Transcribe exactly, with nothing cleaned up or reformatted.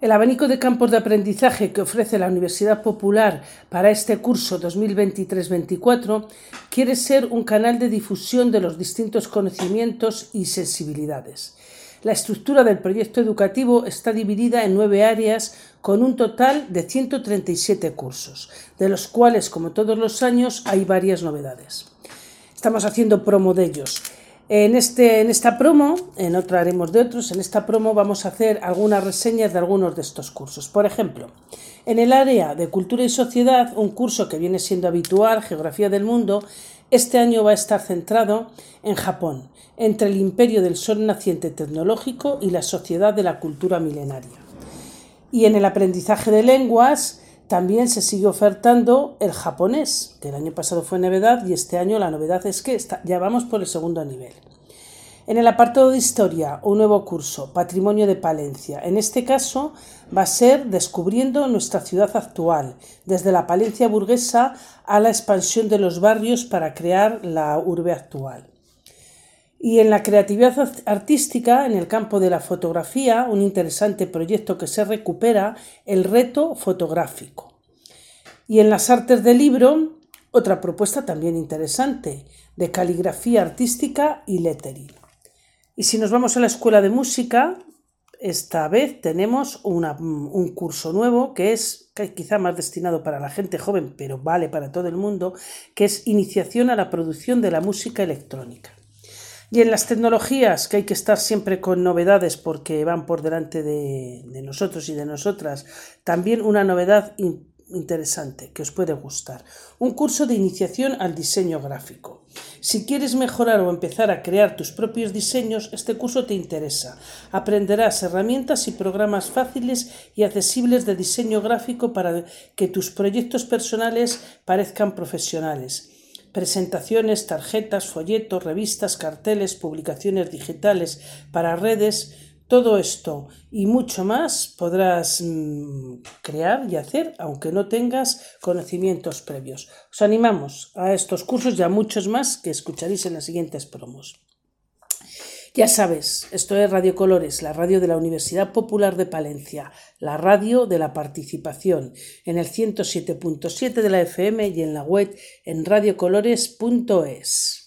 El abanico de campos de aprendizaje que ofrece la Universidad Popular para este curso dos mil veintitrés veinticuatro quiere ser un canal de difusión de los distintos conocimientos y sensibilidades. La estructura del proyecto educativo está dividida en nueve áreas con un total de ciento treinta y siete cursos, de los cuales, como todos los años, hay varias novedades. Estamos haciendo promo de ellos. En, este, en esta promo, en otra haremos de otros, en esta promo vamos a hacer algunas reseñas de algunos de estos cursos. Por ejemplo, en el área de Cultura y Sociedad, un curso que viene siendo habitual, Geografía del Mundo, este año va a estar centrado en Japón, entre el imperio del sol naciente tecnológico y la sociedad de la cultura milenaria. Y en el aprendizaje de lenguas, también se sigue ofertando el japonés, que el año pasado fue novedad y este año la novedad es que está, ya vamos por el segundo nivel. En el apartado de Historia, un nuevo curso, Patrimonio de Palencia. En este caso va a ser Descubriendo nuestra ciudad actual, desde la Palencia burguesa a la expansión de los barrios para crear la urbe actual. Y en la creatividad artística, en el campo de la fotografía, un interesante proyecto que se recupera, el reto fotográfico. Y en las artes del libro, otra propuesta también interesante, de caligrafía artística y lettering. Y si nos vamos a la escuela de música, esta vez tenemos una, un curso nuevo que es quizá más destinado para la gente joven, pero vale para todo el mundo, que es Iniciación a la producción de la música electrónica. Y en las tecnologías, que hay que estar siempre con novedades porque van por delante de, de nosotros y de nosotras, también una novedad in, interesante que os puede gustar. Un curso de iniciación al diseño gráfico. Si quieres mejorar o empezar a crear tus propios diseños, este curso te interesa. Aprenderás herramientas y programas fáciles y accesibles de diseño gráfico para que tus proyectos personales parezcan profesionales. Presentaciones, tarjetas, folletos, revistas, carteles, publicaciones digitales para redes, todo esto y mucho más podrás mmm, crear y hacer aunque no tengas conocimientos previos. Os animamos a estos cursos y a muchos más que escucharéis en las siguientes promos. Ya sabes, esto es Radio Colores, la radio de la Universidad Popular de Palencia, la radio de la participación, en el ciento siete punto siete de la F M y en la web en radiocolores punto es.